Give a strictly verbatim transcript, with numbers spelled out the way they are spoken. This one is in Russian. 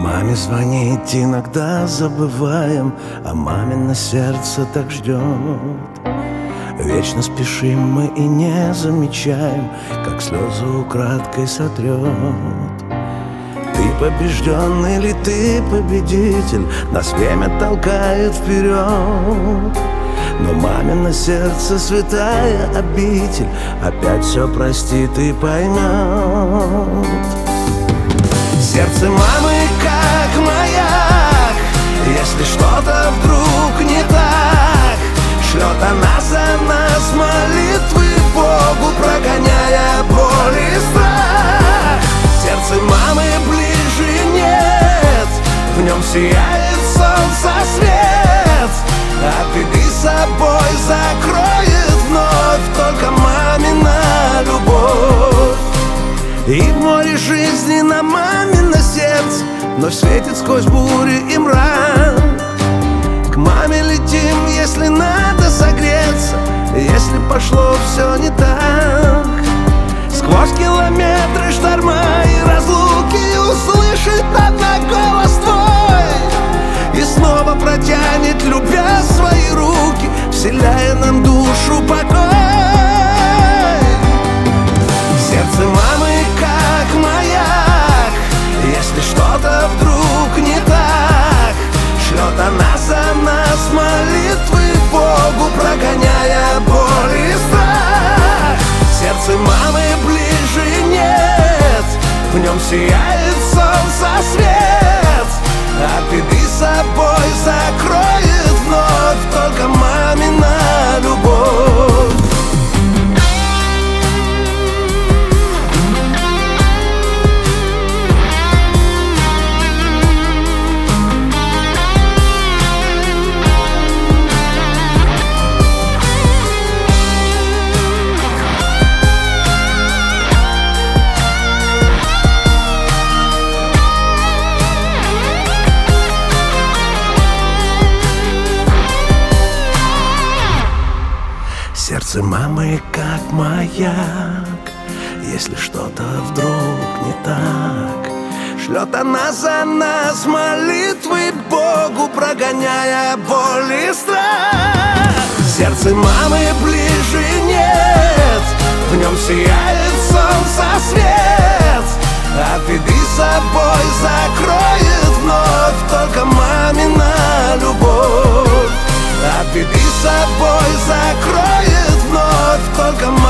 Маме звонить иногда забываем, а мамино сердце так ждет. Вечно спешим мы и не замечаем, как слезы украдкой сотрет. Ты побежден или ты победитель, нас время толкает вперед. Но мамино сердце святая обитель, опять все простит и поймет. Сердце мамы как маяк, если что-то вдруг не так, шлет она за нас молитвы Богу, прогоняя боль и страх. Сердце мамы ближе нет, в нем сияет солнце свет, а беды собой закроет вновь только мамина любовь. И в море жизни на мамино сердце вновь светит сквозь бури и мрак. К маме летим, если надо согреться, если пошло все не так. Сквозь километры шторма и разлуки услышит одна голос твой и снова протянет, любя свои руки, вселяя нам душу покой. Сердце мамы как маяк, если что-то вдруг не так, шлет она за нас молитвы Богу, прогоняя боль и страх. Сердце мамы ближе нет, в нем сияет солнце свет, а беды собой закроет вновь только мамина любовь. Сердце мамы как маяк, если что-то вдруг не так, шлет она за нас молитвы Богу, прогоняя боль и страх. Сердце мамы ближе нет, в нем сияет солнце свет, а беды собой закроет вновь только мамина любовь. А беды собой закроет вновь только